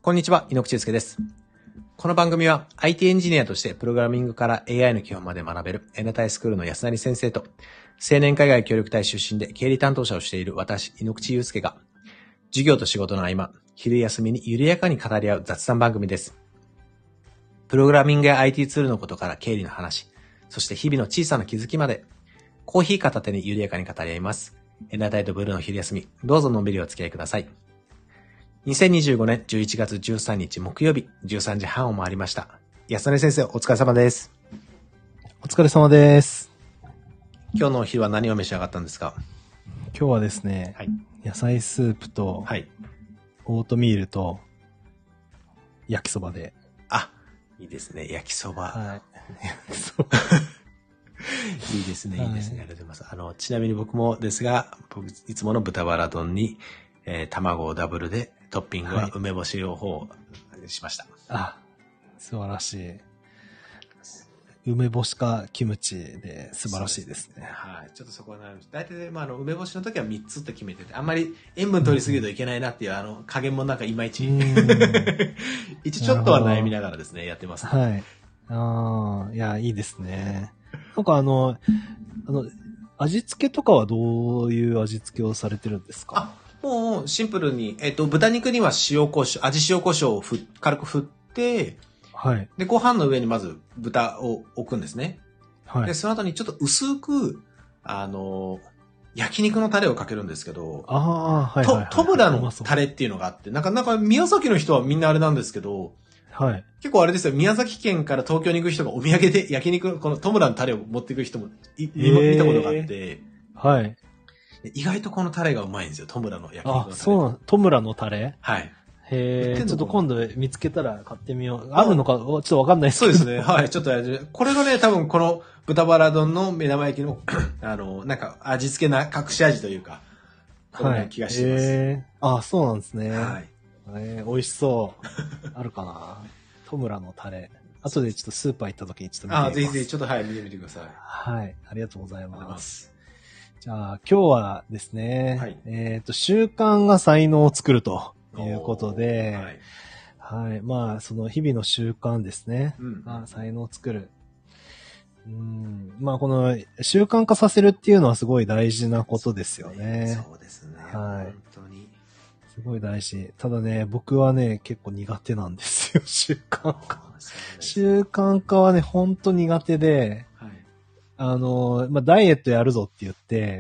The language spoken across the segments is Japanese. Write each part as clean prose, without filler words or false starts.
こんにちは、猪口祐介です。この番組は IT エンジニアとしてプログラミングから AI の基本まで学べるエナタイスクールの安成先生と青年海外協力隊出身で経理担当者をしている私、猪口祐介が授業と仕事の合間、昼休みに緩やかに語り合う雑談番組です。プログラミングや IT ツールのことから経理の話、そして日々の小さな気づきまでコーヒー片手に緩やかに語り合います。エナタイとブルーの昼休み、どうぞのんびりお付き合いください。2025年11月13日木曜日13時半を回りました。安成先生、お疲れ様です。 お疲れ様です。 今日のお昼は何を召し上がったんですか？ 今日はですね、 はい、 野菜スープと、 はい、 オートミールと焼きそばで。 あ、いいですね。焼きそば。 はい。 いいですね、いいですね。ありがとうございます。ちなみに僕もですが、僕いつもの豚バラ丼に、卵をダブルで、トッピングは梅干し両方しました。 あ、素晴らしい。梅干しかキムチで素晴らしいですね。 はい。ちょっとそこはなりました。大体、梅干しの時は3つって決めてて、あんまり塩分取りすぎるといけないなっていう、加減もなんかいまいち。一ちょっとは悩みながらですね、やってます、ね。 はい。ああ、いや、いいですね。なんか味付けとかはどういう味付けをされてるんですか？ もうシンプルに、豚肉には塩コショウ、味塩コショウを軽く振って、 はい。 で、ご飯の上にまず豚を置くんですね。 はい。 で、その後にちょっと薄く、焼肉のタレをかけるんですけど、 はい。 トムラのタレっていうのがあって、なんか宮崎の人はみんなあれなんですけど、 はい。 結構あれですよ、宮崎県から東京に行く人がお土産で焼肉、このトムラのタレを持っていく人も見たことがあって、 はい。 意外とこのタレがうまいんですよ、トムラの焼肉のタレ。 そうなの、トムラのタレ？ はい。 へえ、ちょっと今度見つけたら買ってみよう。あるのか、ちょっとわかんないですけど。 そうですね。はい。ちょっとこれがね、多分この豚バラ丼の目玉焼きの、なんか味付けな、隠し味というか、こんな気がしてます。そうなんですね。 はい。 美味しそう。あるかな。トムラのタレ。後でちょっとスーパー行った時にちょっと見てみます。 ぜひぜひちょっと見てみてください。 はい。ありがとうございます。じゃあ、今日はですね、 はい、 習慣が才能を作るということで、 はい。 まあ、その日々の習慣ですね。才能を作る。まあ、この習慣化させるっていうのはすごい大事なことですよね。 そうですね。 はい。 本当に。 すごい大事。ただね、僕はね、結構苦手なんですよ、習慣化。習慣化はね、ほんと苦手で、ダイエットやるぞって言って、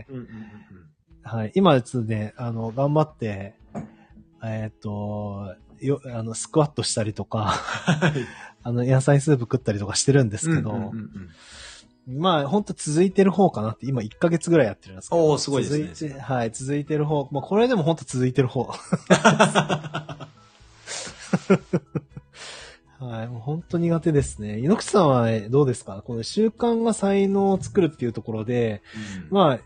はい。今ですね、頑張って、スクワットしたりとか、野菜スープ食ったりとかしてるんですけど、まあ、ほんと続いてる方かなって、今1ヶ月ぐらいやってるんですけど。 すごいですね。 続いてる方。まあ、これでもほんと続いてる方。はい、もう本当苦手ですね。猪口さんはどうですか？この習慣が才能を作るっていうところで、まあ、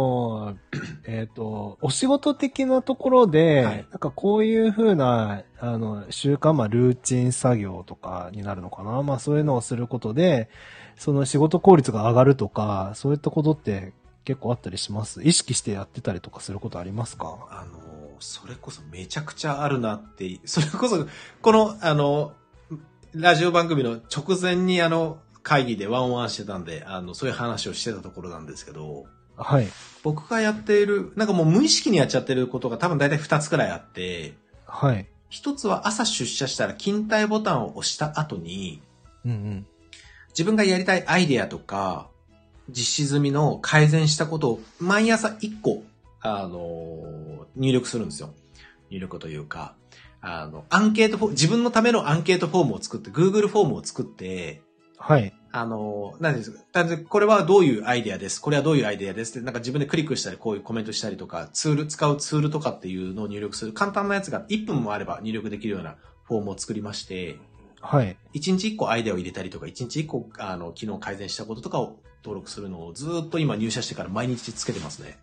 お仕事的なところで、なんかこういう風な、習慣、ルーチン作業とかになるのかな？まあ、そういうのをすることで、その仕事効率が上がるとか、そういったことって結構あったりします？意識してやってたりとかすることありますか？ それこそめちゃくちゃあるなって、それこそ、この、ラジオ番組の直前に会議でワンワンしてたんで、そういう話をしてたところなんですけど、 はい。 僕がやっている、なんかもう無意識にやっちゃってることが多分大体2つくらいあって、 はい。 1つは朝出社したら勤怠ボタンを押した後に、自分がやりたいアイデアとか、実施済みの改善したことを毎朝1個、入力するんですよ。入力というか、アンケートフォーム、自分のためのアンケートフォームを作って、Google フォームを作って、 はい。 何ですか、これはどういうアイデアです。これはどういうアイデアですって、なんか自分でクリックしたり、こういうコメントしたりとか、使うツールとかっていうのを入力する簡単なやつが1分もあれば入力できるようなフォームを作りまして、 はい。 1日1個アイデアを入れたりとか、1日1個、昨日改善したこととかを登録するのをずっと今入社してから毎日つけてますね。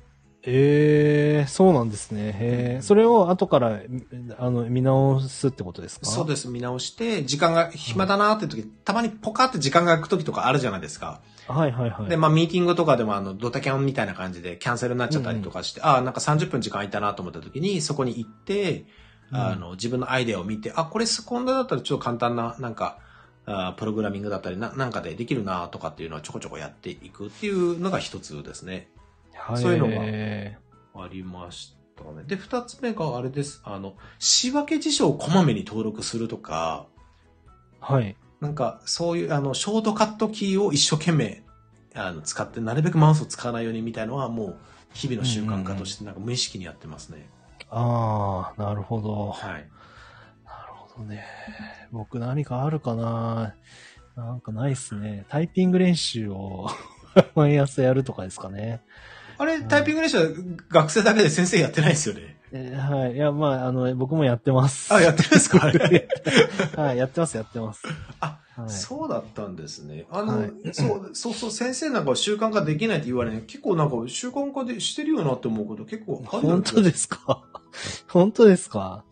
そうなんですね。それを後から、見直すってことですか？ そうです。見直して、時間が暇だなーって時、たまにポカって時間が空く時とかあるじゃないですか。 はいはいはい。 で、まあ、ミーティングとかでもドタキャンみたいな感じでキャンセルになっちゃったりとかして、なんか30分時間空いたなと思った時に、そこに行って、 自分のアイデアを見て、これこんなだったらちょっと簡単な、なんか、プログラミングだったりなんかでできるなとかっていうのはちょこちょこやっていくっていうのが一つですね。そういうのがありましたね。で、二つ目があれです。仕分け辞書をこまめに登録するとか、 はい。 なんか、そういう、ショートカットキーを一生懸命、使って、なるべくマウスを使わないようにみたいのは、もう、日々の習慣化として、なんか無意識にやってますね。 ああ、なるほど。 はい。 なるほどね。僕何かあるかな？なんかないっすね。タイピング練習を毎朝やるとかですかね。 あれ、タイピング練習は学生だけで先生やってないですよね。 はい。いや、まあ、僕もやってます。 やってるんですかあれはい、やってます。 はい、そうだったんですね。 はい、 そう、先生なんか習慣化できないって言われない。結構なんか習慣化でしてるよなって思うこと結構ある。 本当ですか本当ですか？はい、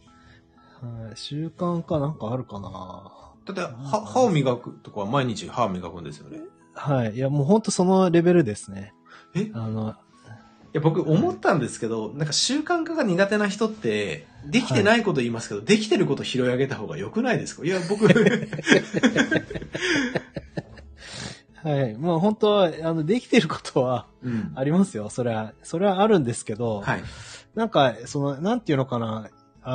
習慣化なんかあるかな？ だって歯を磨くとかは毎日歯を磨くんですよね。 はい。いや、もう本当そのレベルですね。 いや、僕思ったんですけど、なんか習慣化が苦手な人って、できてないこと言いますけど、できてること拾い上げた方が良くないですか？いや、僕。はい。 まあ本当は、できてることはありますよ。それはあるんですけど、 はい。 なんか、なんていうのかな、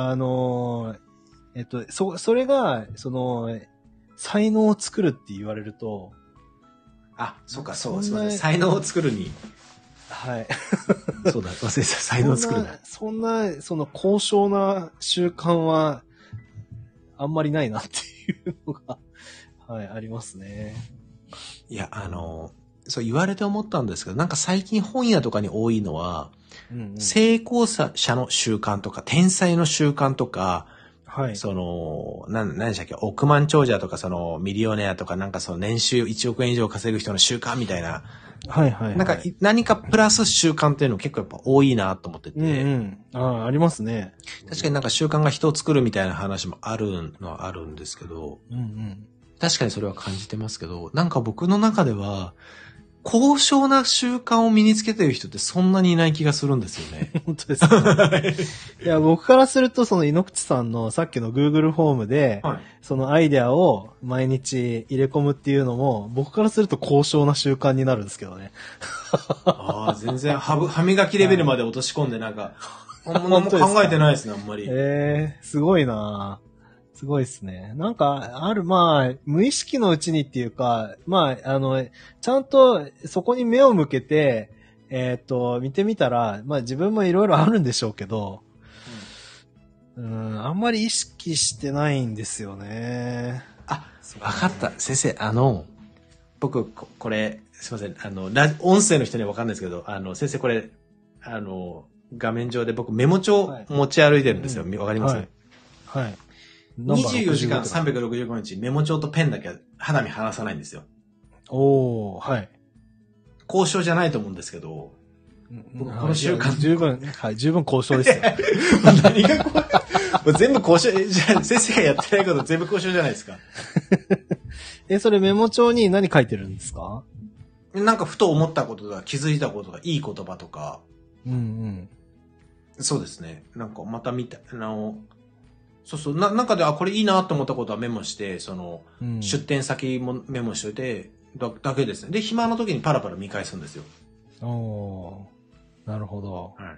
それが、才能を作るって言われると、 そうか、そう、すみません。才能を作るに。 はい。 そうだ、忘れてた。才能を作るな。 そんな、高尚な習慣は、あんまりないなっていうのが、はい、ありますね。 いや、そう言われて思ったんですけど、なんか最近本屋とかに多いのは、成功者の習慣とか、天才の習慣とか、はい。何でしたっけ、億万長者とか、ミリオネアとか、なんか年収1億円以上稼ぐ人の習慣みたいな。 はいはい、はい。 なんか、何かプラス習慣っていうの結構やっぱ多いなと思ってて。 ありますね。 確かになんか習慣が人を作るみたいな話もあるのはあるんですけど、確かにそれは感じてますけど、なんか僕の中では、高尚な習慣を身につけてる人ってそんなにいない気がするんですよね。 本当ですか？いや、僕からすると、井ノ口さんのさっきの Google フォームで、はい、そのアイデアを毎日入れ込むっていうのも、僕からすると高尚な習慣になるんですけどね。 全然歯磨きレベルまで落とし込んでなんか、何も考えてないですね、あんまり。 すごいなぁ。すごいですね。なんか、まあ、無意識のうちにっていうか、まあ、ちゃんとそこに目を向けて、見てみたら、まあ自分もいろいろあるんでしょうけど、あんまり意識してないんですよね。 わかった。先生、僕、これ、すいません、音声の人にはわかんないですけど、先生これ、画面上で僕メモ帳持ち歩いてるんですよ。わかります？ はい。 24時間365日メモ帳とペンだけ肌身離さないんですよ。 はい。 交渉じゃないと思うんですけど、僕この習慣十分交渉ですよ。 何がこう全部交渉、じゃあ先生がやってないこと全部交渉じゃないですか。 それメモ帳に何書いてるんですか？ なんかふと思ったこととか気づいたことがいい言葉とか。そうですね。なんかまたそう、中で、これいいなと思ったことはメモして、出店先もメモしといて、だけですね。で、暇な時にパラパラ見返すんですよ。 なるほど。 はい。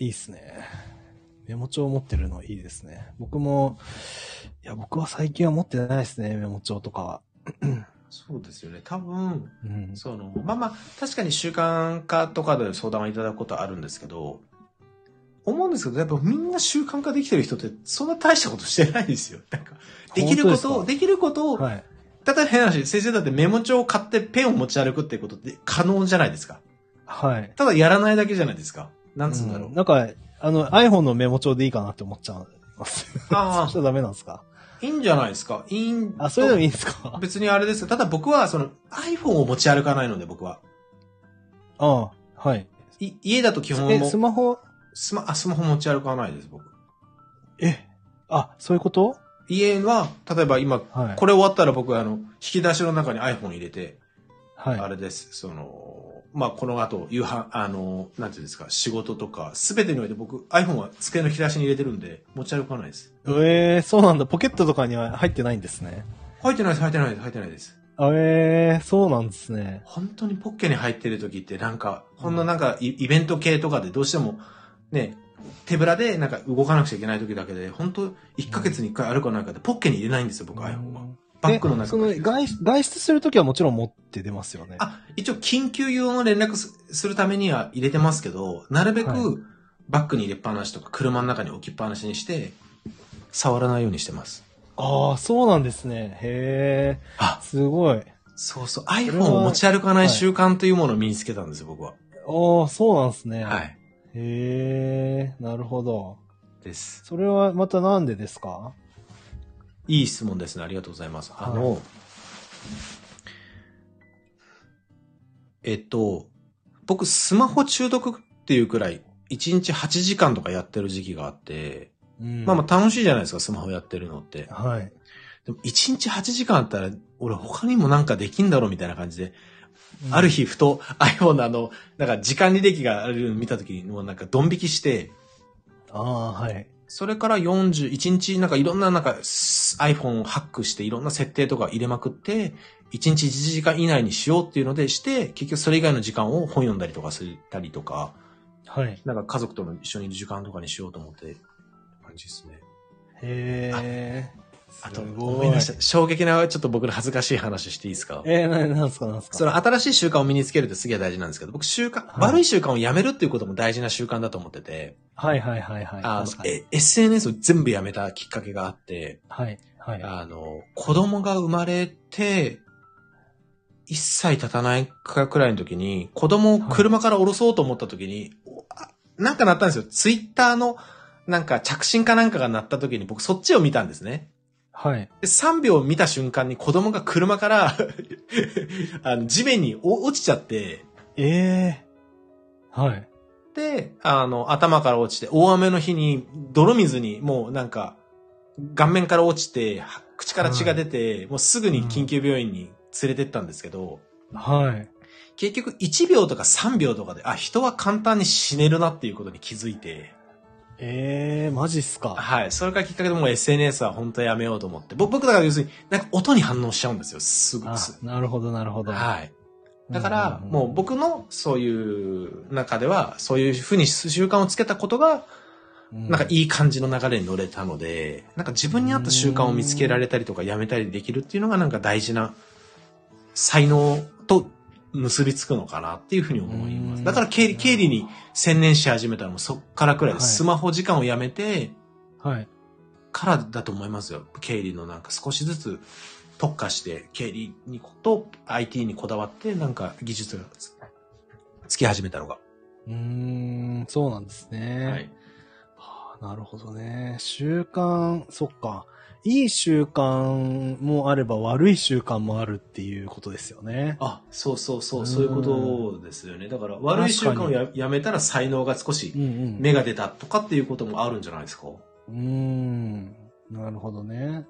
いいっすね。メモ帳を持ってるのいいですね。僕は最近は持ってないですね、メモ帳とかは。 そうですよね。多分、確かに習慣化とかで相談をいただくことはあるんですけど、思うんですけど、やっぱみんな習慣化できてる人ってそんな大したことしてないですよ。なんか、できることを、はい、ただ変な話、先生だってメモ帳を買ってペンを持ち歩くっていうことって可能じゃないですか。 はい。 ただやらないだけじゃないですか。なんつうんだろう。 なんか、iPhone のメモ帳でいいかなって思っちゃう。そうしちゃダメなんですか？ いいんじゃないですか。 それでもいいんですか？ 別にあれですよ。ただ僕はiPhone を持ち歩かないので、僕は。 はい。 家だと基本スマホスマホ持ち歩かないです、僕。 そういうこと？ 家は、例えば今、これ終わったら僕引き出しの中に iPhone 入れて、あれです、 まあ、この後、夕飯、なんていうんですか、仕事とか、すべてにおいて僕、iPhone は机の引き出しに入れてるんで、持ち歩かないです。 そうなんだ。ポケットとかには入ってないんですね。 入ってないです、入ってないです、入ってないです。 そうなんですね。 本当にポッケに入ってる時ってなんか、ほんのなんかイベント系とかでどうしても、ね、手ぶらでなんか動かなくちゃいけない時だけで、本当1ヶ月に1回あるかないかでポッケに入れないんですよ、僕 iPhone は。バッグの中その外出するときはもちろん持って出ますよね。 あ、一応緊急用の連絡するためには入れてますけど、なるべくバッグに入れっぱなしとか車の中に置きっぱなしにして、触らないようにしてます。 ああ、そうなんですね。へえ。 あ、 すごい。 そうそう。iPhone を持ち歩かない習慣というものを身につけたんですよ、僕は。 ああ、そうなんですね。 はい。 へえ、なるほど。 です。 それはまたなんでですか？ いい質問ですね。ありがとうございます。僕、スマホ中毒っていうくらい、1日8時間とかやってる時期があって、まあ楽しいじゃないですか、スマホやってるのって。 はい。 でも1日8時間あったら、俺他にもなんかできんだろうみたいな感じで、ある日ふと iPhone のなんか時間履歴があるのを見た時にもうなんかドン引きして、 はい。 それから41日なんかいろんななんか iPhone をハックしていろんな設定とか入れまくって、1日1時間以内にしようっていうのでして、結局それ以外の時間を本読んだりとかしたりとか、 はい。 なんか家族との一緒にいる時間とかにしようと思って、感じですね。 へー。 あと、思い出した。衝撃な、ちょっと僕の恥ずかしい話していいですか？ なんすか？ その新しい習慣を身につけるってすげえ大事なんですけど、僕悪い習慣をやめるっていうことも大事な習慣だと思ってて。 はいはいはいはい。 SNS を全部やめたきっかけがあって、 はいはい。 子供が生まれて、1歳経たないかくらいの時に、子供を車から降ろそうと思った時に、なんか鳴ったんですよ。ツイッターの、なんか着信かなんかが鳴った時に僕そっちを見たんですね。 はい。 で3秒見た瞬間に子供が車から地面に落ちちゃって、 はい。 で、頭から落ちて、大雨の日に泥水にもうなんか、顔面から落ちて、口から血が出て、もうすぐに緊急病院に連れてったんですけど、 はい。 結局1秒とか3秒とかで、人は簡単に死ねるなっていうことに気づいて、 マジっすか。 はい。それからきっかけでもう SNS は本当やめようと思って。僕だから要するに、なんか音に反応しちゃうんですよ。すぐ。 なるほど、なるほど。 はい。だから、もう僕のそういう中では、そういうふうに習慣をつけたことが、なんかいい感じの流れに乗れたので、なんか自分に合った習慣を見つけられたりとかやめたりできるっていうのがなんか大事な才能と結びつくのかなっていうふうに思います。だから経理に専念し始めたのもそっからくらいです。スマホ時間をやめて、 はい。 からだと思いますよ。経理のなんか少しずつ特化して経理にと IT にこだわってなんか技術がつき始めたのが。 そうなんですね。はい。なるほどね。習慣、そっか。いい習慣もあれば悪い習慣もあるっていうことですよね。 そういうことですよね。だから悪い習慣をやめたら才能が少し芽が出たとかっていうこともあるんじゃないですか。 なるほどね。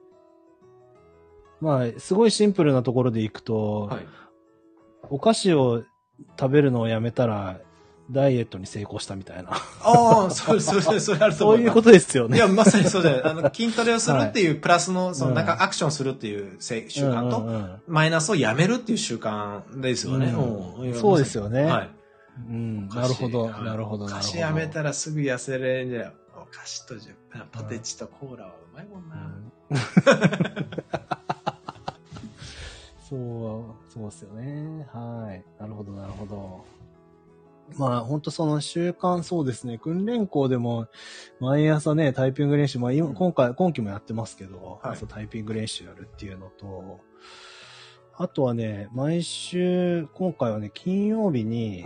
まあ、すごいシンプルなところでいくと、お菓子を食べるのをやめたら、ダイエットに成功したみたいな。 それあると思います。 そういうことですよね。 いや、まさにそうじゃない。筋トレをするっていう、プラスの、なんかアクションするっていう習慣と、マイナスをやめるっていう習慣ですよね。 そうですよね。 はい。 なるほど、なるほど。お菓子やめたらすぐ痩せれんじゃん。お菓子とポテチとコーラはうまいもんな。そうですよね。はい。なるほど、なるほど。 まあ、本当その習慣、そうですね。訓練校でも、毎朝ね、タイピング練習、今期もやってますけど、朝タイピング練習やるっていうのと、あとはね、毎週、今回はね、金曜日に、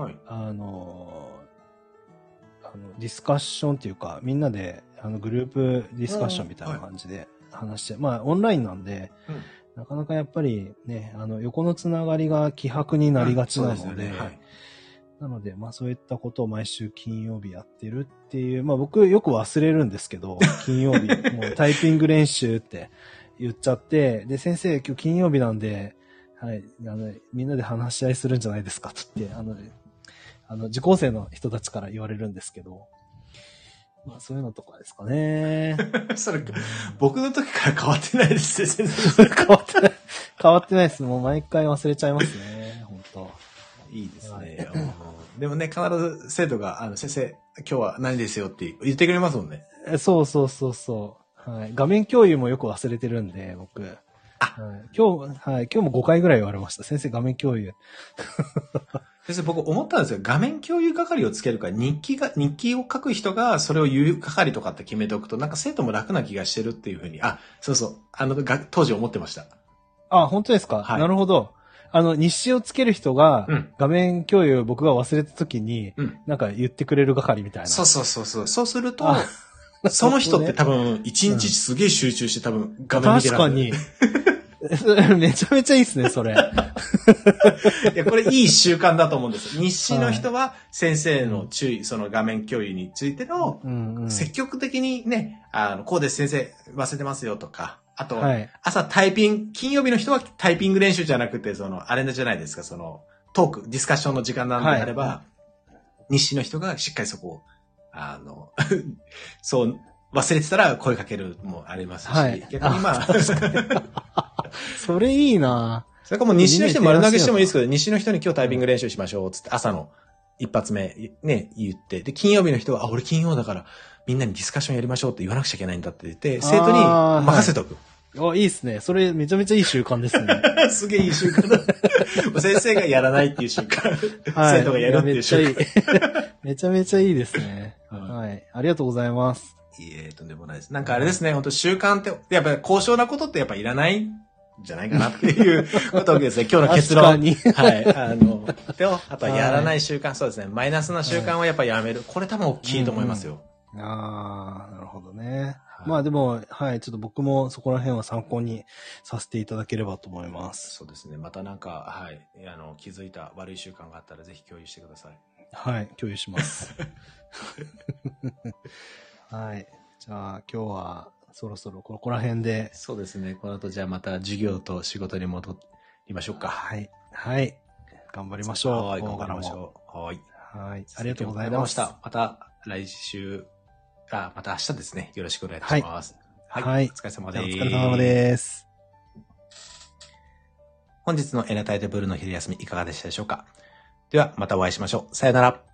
ディスカッションっていうか、みんなで、グループディスカッションみたいな感じで話して、まあ、オンラインなんで、なかなかやっぱりね、横のつながりが希薄になりがちなので、なので、まあそういったことを毎週金曜日やってるっていう、まあ僕よく忘れるんですけど、金曜日、もうタイピング練習って言っちゃって、で、先生今日金曜日なんで、 はい、みんなで話し合いするんじゃないですかって言って、受講生の人たちから言われるんですけど、まあそういうのとかですかね。 それ、僕の時から変わってないですね、先生。 変わってない。変わってないです。もう毎回忘れちゃいますね。本当。 いいですね。でもね、必ず生徒が、先生、今日は何ですよって言ってくれますもんね。 そうそうそうそう。はい。画面共有もよく忘れてるんで、僕。はい、今日も5回ぐらい言われました。先生、画面共有。 先生、僕思ったんですよ。画面共有係をつけるか、日記を書く人がそれを言う係とかって決めておくと、なんか生徒も楽な気がしてるっていうふうに、そうそう、当時思ってました。 あ、本当ですか、はい、なるほど。日誌をつける人が、画面共有僕が忘れた時に、なんか言ってくれる係みたいな。 そう。そうすると、その人って多分、一日すげえ集中して多分画面見てる。 確かに。めちゃめちゃいいっすね、それ。 いや、これいい習慣だと思うんですよ。日誌の人は先生の注意、その画面共有についての、積極的にね、こうです先生忘れてますよとか、あと、朝金曜日の人はタイピング練習じゃなくて、あれじゃないですか、トーク、ディスカッションの時間なんであれば、日誌の人がしっかりそこを、そう、忘れてたら声かけるもありますし、逆にまあ、 それいいなぁ。 それかもう日誌の人丸投げしてもいいですけど、日誌の人に今日タイピング練習しましょう、つって朝の一発目ね、言って、で、金曜日の人は、俺金曜だからみんなにディスカッションやりましょうって言わなくちゃいけないんだって言って、生徒に任せとく。 いいっすね。それめちゃめちゃいい習慣ですね。 すげえいい習慣だ。先生がやらないっていう習慣。生徒がやるっていう習慣。 めちゃめちゃいいですね。はい。ありがとうございます。 とんでもないです。なんかあれですね、本当習慣って、やっぱり高尚なことってやっぱいらないんじゃないかなっていうことですね。今日の結論。はい。あとはやらない習慣、そうですね。マイナスな習慣はやっぱやめる。これ多分大きいと思いますよ。 なるほどね。まあでも、はい、ちょっと僕もそこら辺は参考にさせていただければと思います。 そうですね。またなんか、はい、気づいた悪い習慣があったらぜひ共有してください。 はい、共有します。はい。じゃあ今日はそろそろここら辺で。 そうですね。この後じゃあまた授業と仕事に戻りましょうか。 はい。はい。頑張りましょう。 はい、頑張りましょう。はい。 はい。ありがとうございました。 また来週、また明日ですね。よろしくお願いします。 はい。はい。 お疲れ様です。 お疲れ様です。 本日のエナタイトブルーの昼休みいかがでしたでしょうか。ではまたお会いしましょう。さよなら。